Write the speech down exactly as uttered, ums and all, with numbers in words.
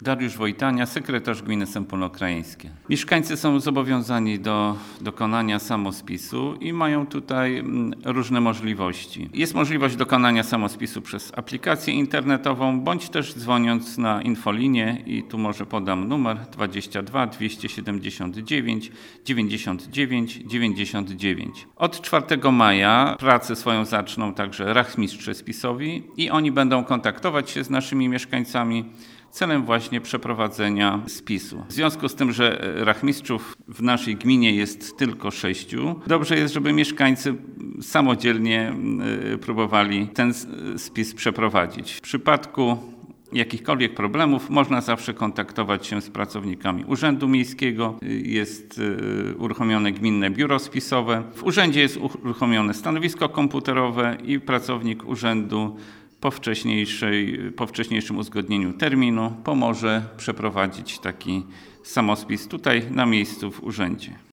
Dariusz Wojtania, sekretarz gminy Sępólno-Krajeńskie. Mieszkańcy są zobowiązani do dokonania samospisu i mają tutaj różne możliwości. Jest możliwość dokonania samospisu przez aplikację internetową, bądź też dzwoniąc na infolinię i tu może podam numer dwadzieścia dwa dwieście siedemdziesiąt dziewięć dziewięćdziesiąt dziewięć dziewięćdziesiąt dziewięć. Od czwartego maja pracę swoją zaczną także rachmistrze spisowi i oni będą kontaktować się z naszymi mieszkańcami celem właśnie przeprowadzenia spisu. W związku z tym, że rachmistrzów w naszej gminie jest tylko sześciu, dobrze jest, żeby mieszkańcy samodzielnie próbowali ten spis przeprowadzić. W przypadku jakichkolwiek problemów można zawsze kontaktować się z pracownikami Urzędu Miejskiego. Jest uruchomione gminne biuro spisowe. W urzędzie jest uruchomione stanowisko komputerowe i pracownik urzędu po, wcześniejszej, po wcześniejszym uzgodnieniu terminu pomoże przeprowadzić taki samospis tutaj na miejscu w urzędzie.